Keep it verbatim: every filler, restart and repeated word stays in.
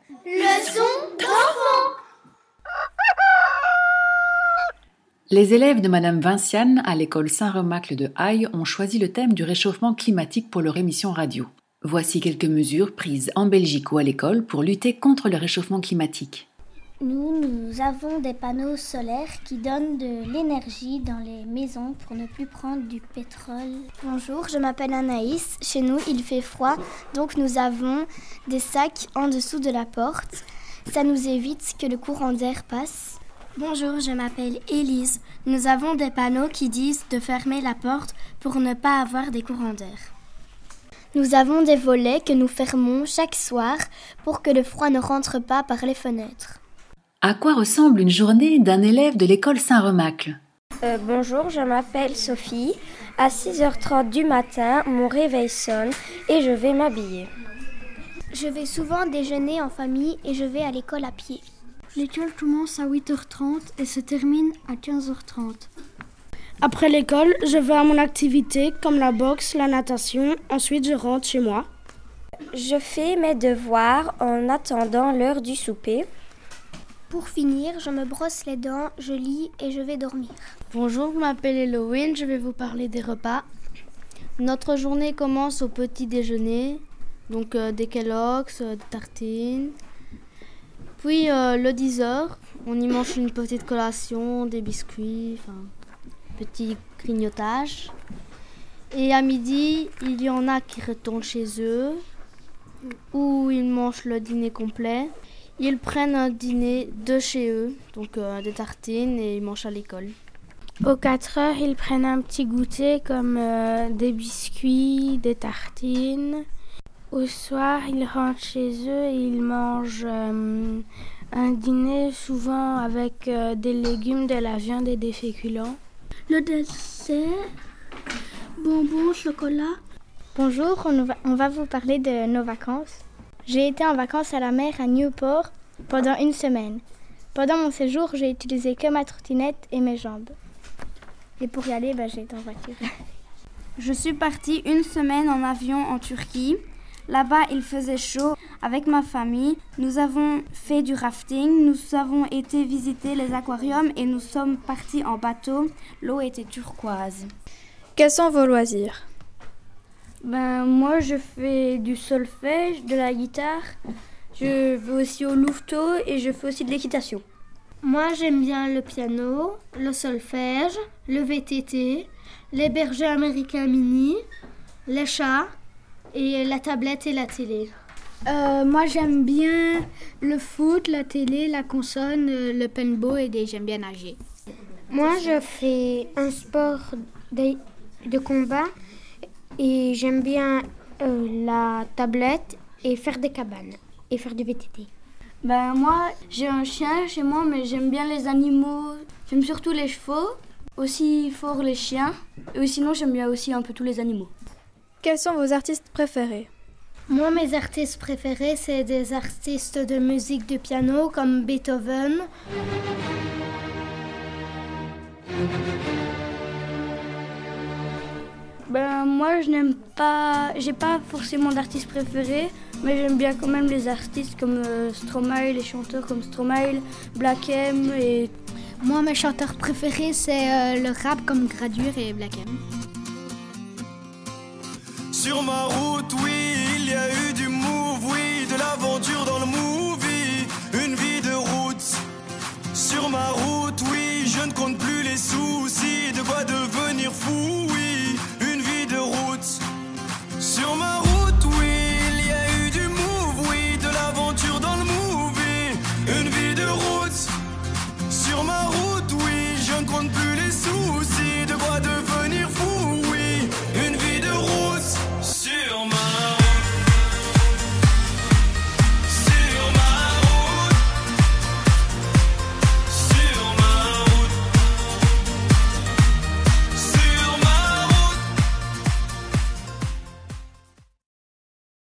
Leçon d'enfant. Les élèves de Madame Vinciane à l'école Saint-Remacle de Haye ont choisi le thème du réchauffement climatique pour leur émission radio. Voici quelques mesures prises en Belgique ou à l'école pour lutter contre le réchauffement climatique. Nous, nous avons des panneaux solaires qui donnent de l'énergie dans les maisons pour ne plus prendre du pétrole. Bonjour, je m'appelle Anaïs. Chez nous, il fait froid, donc nous avons des sacs en dessous de la porte. Ça nous évite que le courant d'air passe. Bonjour, je m'appelle Élise. Nous avons des panneaux qui disent de fermer la porte pour ne pas avoir des courants d'air. Nous avons des volets que nous fermons chaque soir pour que le froid ne rentre pas par les fenêtres. À quoi ressemble une journée d'un élève de l'école Saint-Remacle ? euh, Bonjour, je m'appelle Sophie. À six heures trente du matin, mon réveil sonne et je vais m'habiller. Je vais souvent déjeuner en famille et je vais à l'école à pied. L'école commence à huit heures trente et se termine à quinze heures trente. Après l'école, je vais à mon activité comme la boxe, la natation. Ensuite, je rentre chez moi. Je fais mes devoirs en attendant l'heure du souper. Pour finir, je me brosse les dents, je lis et je vais dormir. Bonjour, je m'appelle Eloïne, je vais vous parler des repas. Notre journée commence au petit déjeuner, donc euh, des Kellogg's, euh, des tartines. Puis euh, le dix heures, on y mange une petite collation, des biscuits, enfin, petit grignotage. Et à midi, il y en a qui retournent chez eux, où ils mangent le dîner complet. Ils prennent un dîner de chez eux, donc euh, des tartines, et ils mangent à l'école. Aux quatre heures, ils prennent un petit goûter comme euh, des biscuits, des tartines. Au soir, ils rentrent chez eux et ils mangent euh, un dîner souvent avec euh, des légumes, de la viande et des féculents. Le dessert, bonbons, chocolat. Bonjour, on va, on va vous parler de nos vacances. J'ai été en vacances à la mer à Newport pendant une semaine. Pendant mon séjour, j'ai utilisé que ma trottinette et mes jambes. Et pour y aller, bah, j'ai été en voiture. Je suis partie une semaine en avion en Turquie. Là-bas, il faisait chaud. Avec ma famille, nous avons fait du rafting, nous avons été visiter les aquariums et nous sommes partis en bateau. L'eau était turquoise. Quels sont vos loisirs ? Ben, moi, je fais du solfège, de la guitare. Je vais aussi au louveteau et je fais aussi de l'équitation. Moi, j'aime bien le piano, le solfège, le V T T, les bergers américains mini, les chats et la tablette et la télé. Euh, moi, j'aime bien le foot, la télé, la console, le paintball et j'aime bien nager. Moi, je fais un sport de, de combat. Et j'aime bien euh, la tablette et faire des cabanes et faire du V T T. Ben moi, j'ai un chien chez moi, mais j'aime bien les animaux. J'aime surtout les chevaux, aussi fort les chiens. Et sinon, j'aime bien aussi un peu tous les animaux. Quels sont vos artistes préférés ? Moi, mes artistes préférés, c'est des artistes de musique de piano comme Beethoven. Ben moi je n'aime pas, j'ai pas forcément d'artiste préféré, mais j'aime bien quand même les artistes comme euh, Stromae, les chanteurs comme Stromae, Black M et... Moi mes chanteurs préférés c'est euh, le rap comme Gradure et Black M. Sur ma route, oui, il y a